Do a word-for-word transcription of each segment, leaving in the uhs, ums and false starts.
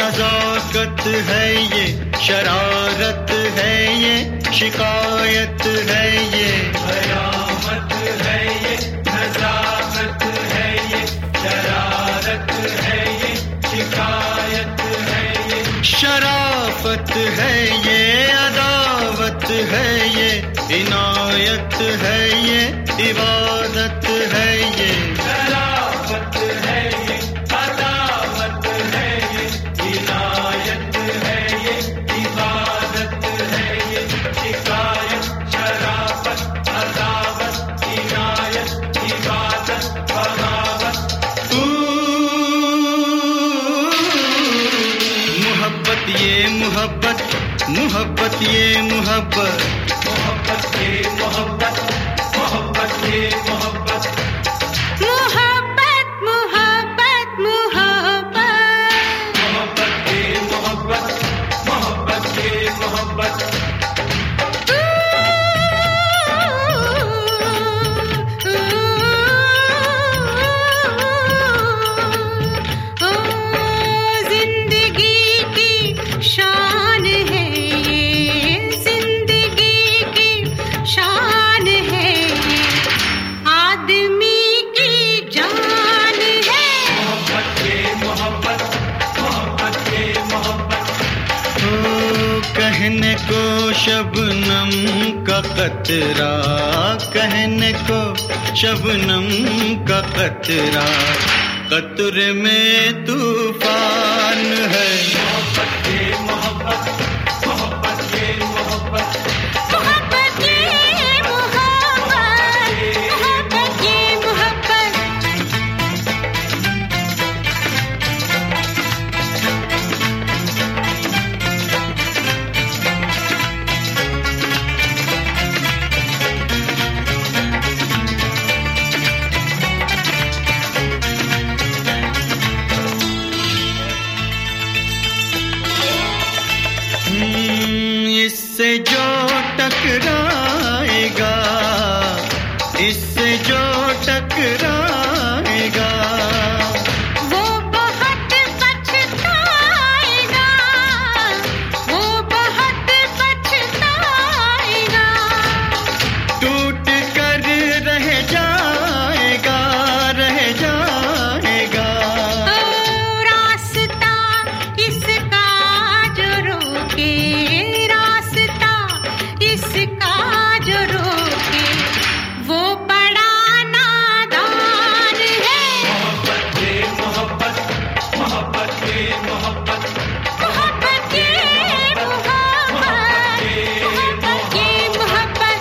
नजाकत है ये, शरारत है ये, शिकायत है ये, कयामत है ये, नजाकत है ये, शरारत है ये, शिकायत है ये, शराफत है ये, अदावत है ये, इनायत है ये, इबादत है ये, शराफत है ये, अदावत है ये, इनायत है ये, इबादत है ये, शिकायत, शराफत, अदावत, इनायत, इबादत, बगावत। मोहब्बत ये मोहब्बत, मोहब्बत ये मोहब्बत, मोहब्बत ये मोहब्बत, मोहब्बत ये मोहब्बत, मोहब्बत मोहब्बत मोहब्बत, मोहब्बत ये मोहब्बत, मोहब्बत ये मोहब्बत। जिंदगी की शान है ये, जिंदगी की शान है ये, आदमी की जान है। मोहब्बत ये मोहब्बत, मोहब्बत ये मोहब्बत, ओ कहने को शबनम का कतरा, कहने को शबनम का कतरा, कतरे में तूफान है। मोहब्बत ये मोहब्बत, मोहब्बत ये मोहब्बत, मोहब्बत ये मोहब्बत, मोहब्बत ये मोहब्बत। हम्म, इससे जो टकराएगा, इससे जो टकराएगा, वो बहुत पछताएगा, वो बहुत पछताएगा। टूट कर रह जाएगा, रह जाएगा। ओ रास्ता इसका जो रोके, रास्ता इसका जो रोके, वो बड़ा नादान है। मोहब्बत ये मोहब्बत, मोहब्बत ये मोहब्बत, मोहब्बत ये मोहब्बत, मोहब्बत ये मोहब्बत।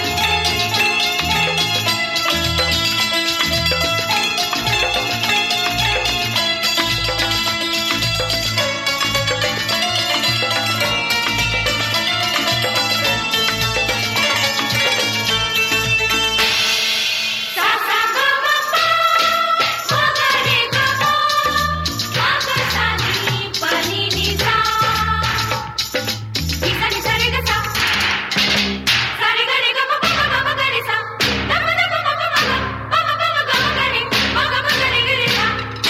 सा सा गा मा पा, सा गा रे गा मा, सा गा सा नी पा नी नी सा, नी सा नी सा रे गा सा, सा रे गा रे गा मा पा मा मा मा गा रे सा, दा मा दा मा मा मा मा गा, मा मा मा मा गा मा गा रे, मा गा मा गा रे गा रे सा।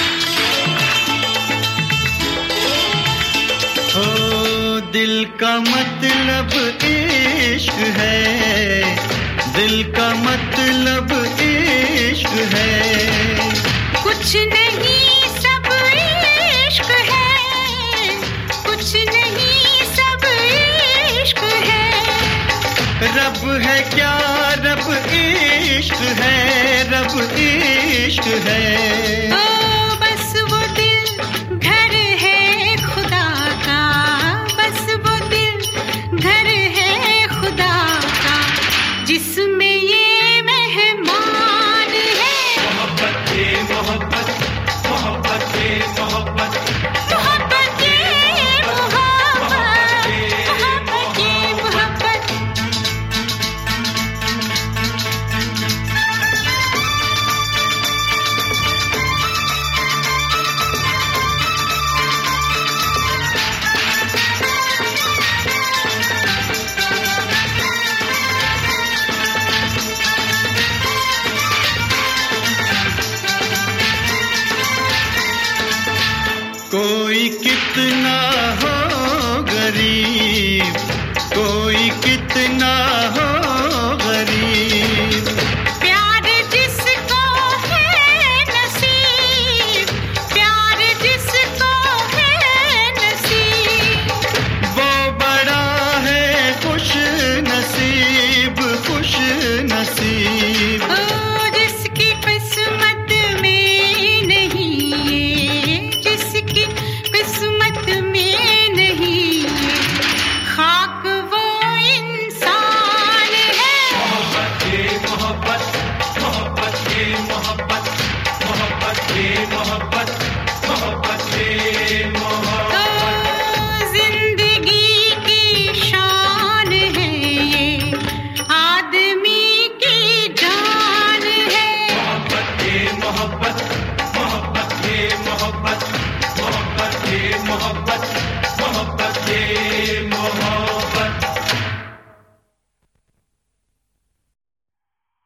ओ दिल का मतलब इश्क है, दिल का मतलब इश्क है। कुछ नहीं सब इश्क है, कुछ नहीं सब इश्क है। रब है क्या, रब इश्क है, रब इश्क है। ओ